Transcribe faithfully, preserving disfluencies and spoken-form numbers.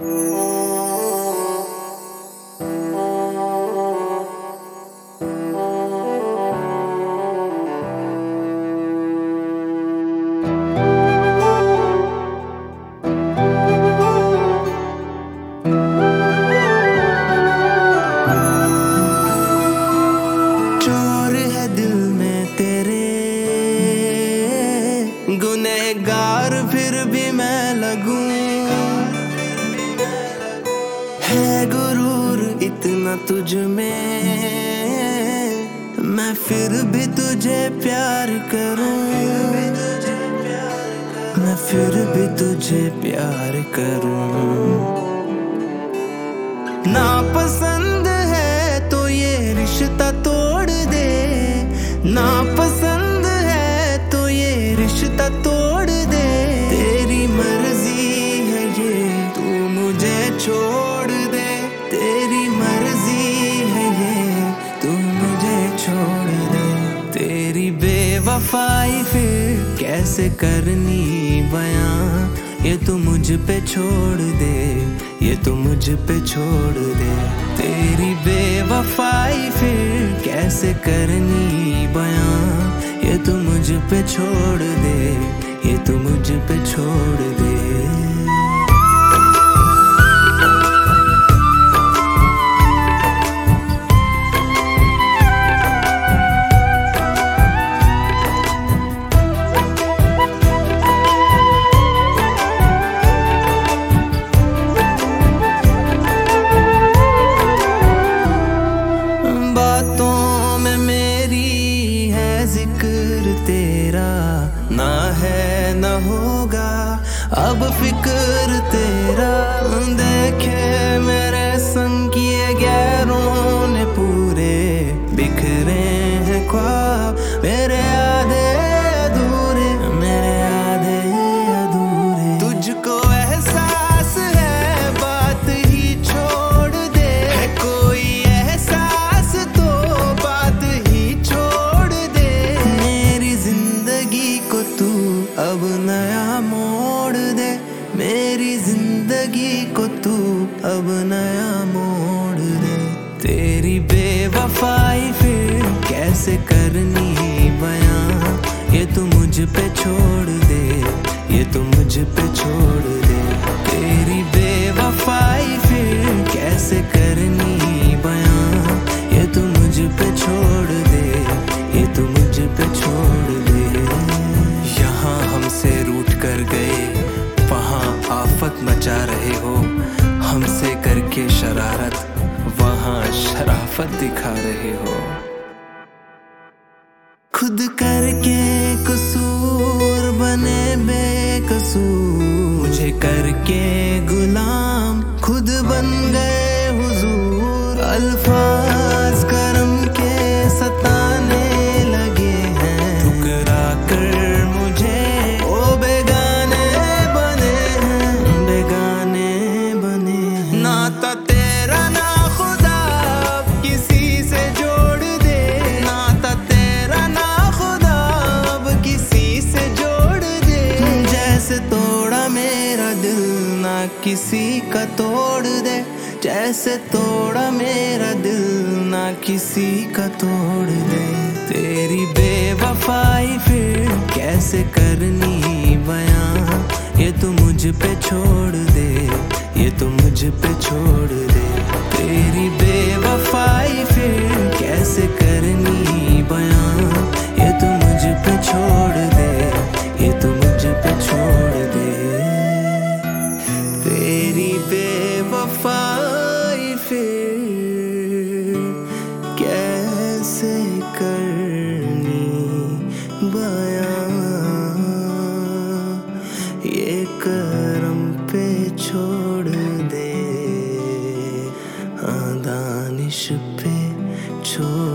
गुनहगार फिर भी मैं लगूं, है गुरूर इतना तुझ में, मैं फिर भी तुझे प्यार करूं, मैं फिर भी तुझे प्यार करूं। ना पसंद है तो ये रिश्ता तोड़ दे, ना पसंद है तो ये रिश्ता तोड़ दे। तेरी मर्जी है ये तू मुझे छोड़ दे, तेरी मर्जी है ये तू मुझे छोड़ दे। तेरी बेवफाई फिर कैसे करनी बयां, ये तू मुझ पे छोड़ दे, ये तू मुझ पे छोड़ दे। तेरी बेवफाई फिर कैसे करनी बयां, ये तू मुझ पे छोड़ दे, ये तू मुझ पे छोड़ दे। बातों में मेरी है जिक्र तेरा, ना है ना होगा अब फिक्र तेरा। देखे मेरे संग किए गैरों ने पूरे, बिखरे हैं ख्वाब मेरे आधे अधूरे, मेरे आधे अधूरे। तुझको एहसास है बात ही छोड़ दे, है कोई एहसास तो बात ही छोड़ दे। मेरी जिंदगी को तू अब नया मोड़ दे, मेरी जिंदगी को तू अब नया मोड़ दे। तेरी बेवफाई फिर कैसे करनी बयां, ये तू मुझ पे छोड़ दे, ये तू मुझ पे छोड़ दे। तेरी बेवफाई फिर कैसे करनी बयां, ये तू मुझ पे छोड़ दे, ये तू मुझ पे छोड़ दे। यहाँ हमसे रूठ कर गए, वहाँ आफत मचा रहे हो, हमसे करके शरारत वहाँ शराफत दिखा रहे हो। खुद करके कसूर बने बेकसूर, मुझे करके गुलाम खुद बन गए हुजूर। अल्फाज करम के सताने लगे हैं, ठुकरा कर मुझे ओ बेगाने बने हैं, बेगाने बने हैं। नाता तेरा ना खुदा अब किसी से जोड़ दे, नाता तेरा ना खुदा अब किसी से जोड़ दे। जैसे तोड़ा मेरा दिल ना किसी का तोड़ दे, जैसे तोड़ा मेरा दिल ना किसी का तोड़ दे। तेरी बेवफाई फिर कैसे करनी बयां, ये तू मुझ पे छोड़ दे, ये तू मुझ पे छोड़ दे। तेरी बेवफाई फिर कैसे करनी बयां, ये तू मुझ पे छोड़ दे, ये तू मुझ पे छोड़ दे। तेरी बेवफाई फिर कैसे करनी बयां, ये करम पे छोड़ दे, हाँ दानिश पे छोड़